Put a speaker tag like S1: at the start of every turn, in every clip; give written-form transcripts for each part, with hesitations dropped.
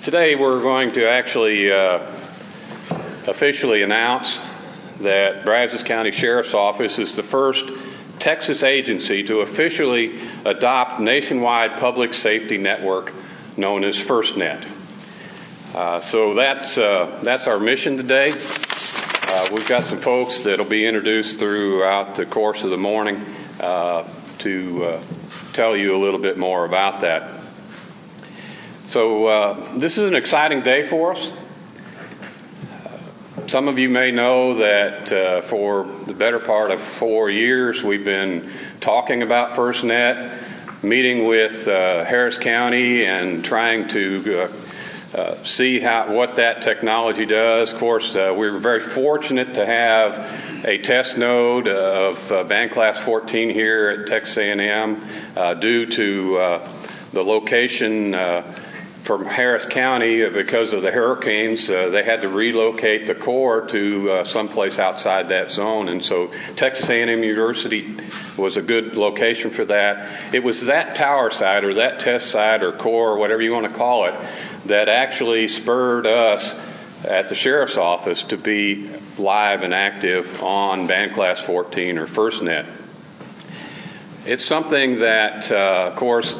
S1: Today we're going to actually officially announce that Brazos County Sheriff's Office is the first Texas agency to officially adopt nationwide public safety network known as FirstNet. So that's our mission today. We've got some folks that will be introduced throughout the course of the morning to tell you a little bit more about that. So this is an exciting day for us. Some of you may know that for the better part of 4 years we've been talking about FirstNet, meeting with Harris County and trying to see what that technology does. Of course, we're very fortunate to have a test node of band class 14 here at Texas A&M due to the location from Harris County. Because of the hurricanes, they had to relocate the core to someplace outside that zone, and so Texas A&M University was a good location for that. It was that tower site or that test site or core or whatever you want to call it that actually spurred us at the Sheriff's Office to be live and active on band class 14 or FirstNet. It's something that, of course,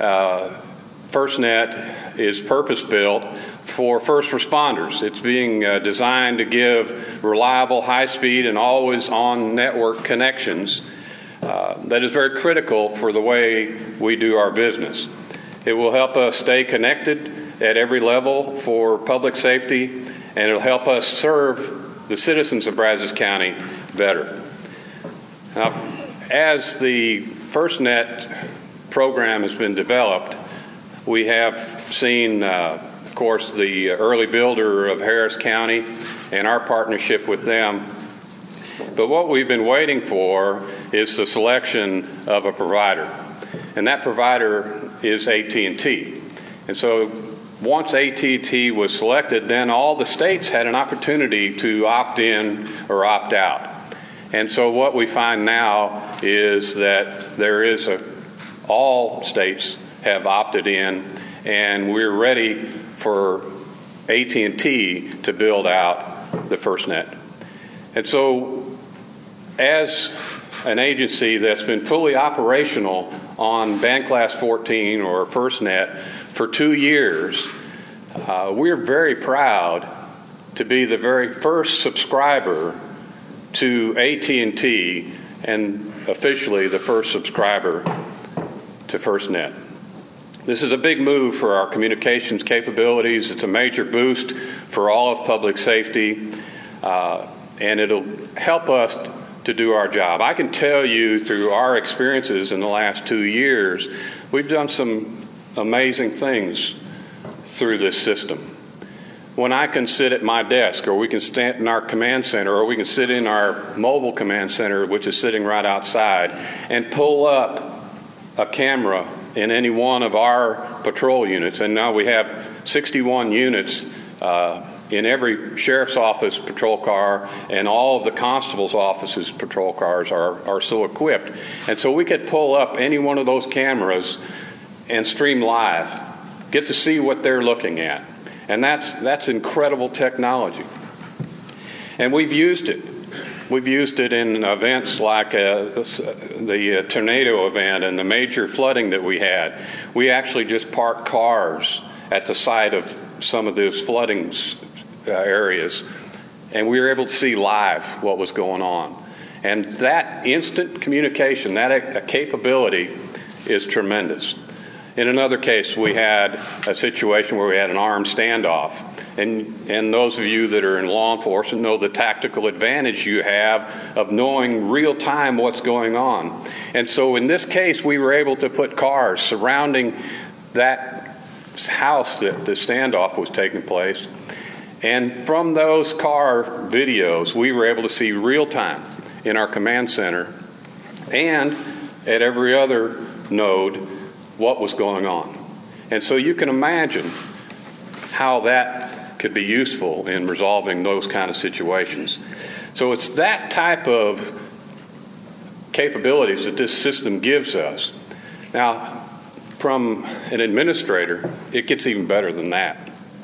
S1: FirstNet is purpose-built for first responders. It's being designed to give reliable, high-speed, and always-on network connections that is very critical for the way we do our business. It will help us stay connected at every level for public safety, and it'll help us serve the citizens of Brazos County better. Now, as the FirstNet program has been developed, we have seen, of course, the early builder of Harris County and our partnership with them. But what we've been waiting for is the selection of a provider. And that provider is AT&T. And so once AT&T was selected, then all the states had an opportunity to opt in or opt out. And so what we find now is that all states have opted in, and we're ready for AT&T to build out the FirstNet. And so as an agency that's been fully operational on band class 14 or FirstNet for 2 years, we're very proud to be the very first subscriber to AT&T and officially the first subscriber to FirstNet. This is a big move for our communications capabilities. It's a major boost for all of public safety, and it'll help us to do our job. I can tell you through our experiences in the last 2 years, we've done some amazing things through this system. When I can sit at my desk, or we can stand in our command center, or we can sit in our mobile command center, which is sitting right outside, and pull up a camera in any one of our patrol units, and now we have 61 units in every sheriff's office patrol car, and all of the constable's offices patrol cars are so equipped. And so we could pull up any one of those cameras and stream live, get to see what they're looking at. And that's incredible technology. And we've used it. We've used it in events like the tornado event and the major flooding that we had. We actually just parked cars at the site of some of those flooding areas, and we were able to see live what was going on. And that instant communication, that capability is tremendous. In another case, we had a situation where we had an armed standoff. And those of you that are in law enforcement know the tactical advantage you have of knowing real time what's going on. And so in this case, we were able to put cars surrounding that house that the standoff was taking place. And from those car videos, we were able to see real time in our command center and at every other node what was going on. And so you can imagine how that could be useful in resolving those kind of situations. So it's that type of capabilities that this system gives us. Now, from an administrator, it gets even better than that.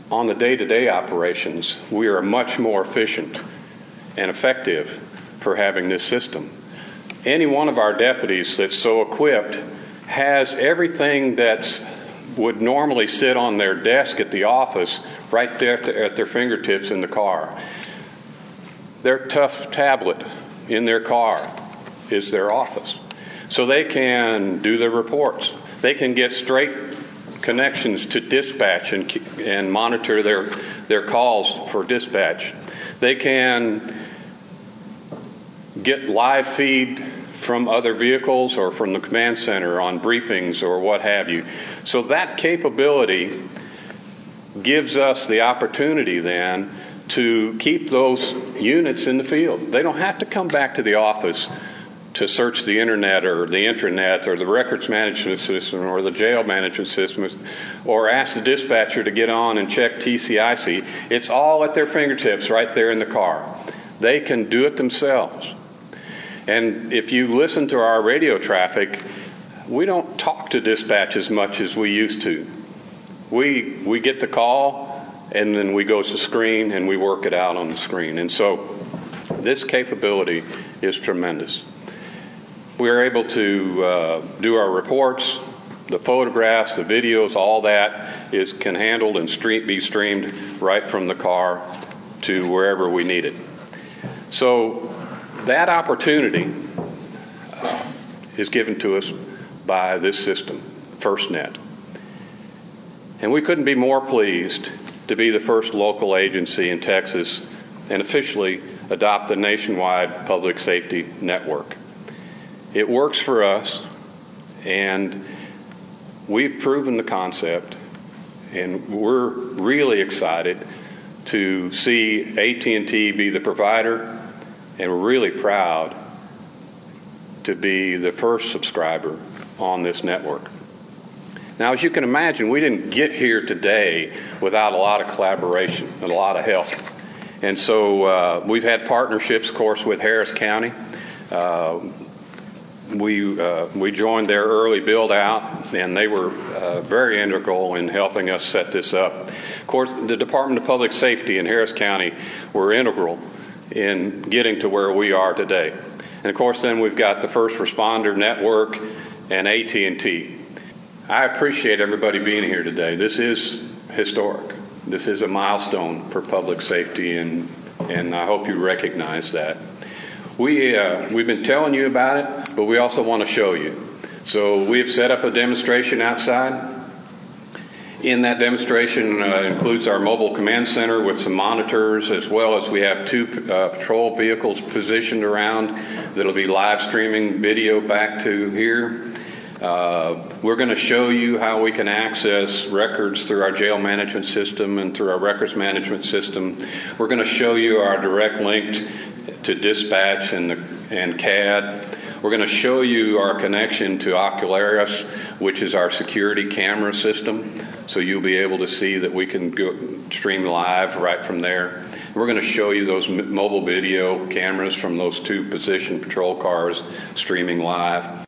S1: on the day-to-day operations, we are much more efficient and effective for having this system. Any one of our deputies that's so equipped has everything that would normally sit on their desk at the office right there at their fingertips in the car. Their tough tablet in their car is their office. So they can do their reports. They can get straight connections to dispatch and monitor their calls for dispatch. They can get live feed from other vehicles or from the command center on briefings or what have you. So that capability gives us the opportunity then to keep those units in the field. They don't have to come back to the office to search the internet or the intranet or the records management system or the jail management system or ask the dispatcher to get on and check TCIC. It's all at their fingertips right there in the car. They can do it themselves. And if you listen to our radio traffic, we don't talk to dispatch as much as we used to. We get the call and then we go to the screen and we work it out on the screen. And so this capability is tremendous. We're able to do our reports, the photographs, the videos, all that can handled and be streamed right from the car to wherever we need it. So that opportunity is given to us by this system, FirstNet. And we couldn't be more pleased to be the first local agency in Texas and officially adopt the nationwide public safety network. It works for us, and we've proven the concept, and we're really excited to see AT&T be the provider, and we're really proud to be the first subscriber on this network. Now, as you can imagine, we didn't get here today without a lot of collaboration and a lot of help. And so we've had partnerships, of course, with Harris County. We joined their early build-out, and they were very integral in helping us set this up. Of course, the Department of Public Safety in Harris County were integral in getting to where we are today. And, of course, then we've got the First Responder Network and AT&T. I appreciate everybody being here today. This is historic. This is a milestone for public safety, and I hope you recognize that. We've been telling you about it, but we also want to show you. So we've set up a demonstration outside. In that demonstration includes our mobile command center with some monitors, as well as we have 2 patrol vehicles positioned around that'll be live streaming video back to here. We're going to show you how we can access records through our jail management system and through our records management system. We're going to show you our direct link to dispatch and CAD. We're going to show you our connection to Ocularis, which is our security camera system, so you'll be able to see that we can go stream live right from there. We're going to show you those mobile video cameras from those 2 positioned patrol cars streaming live.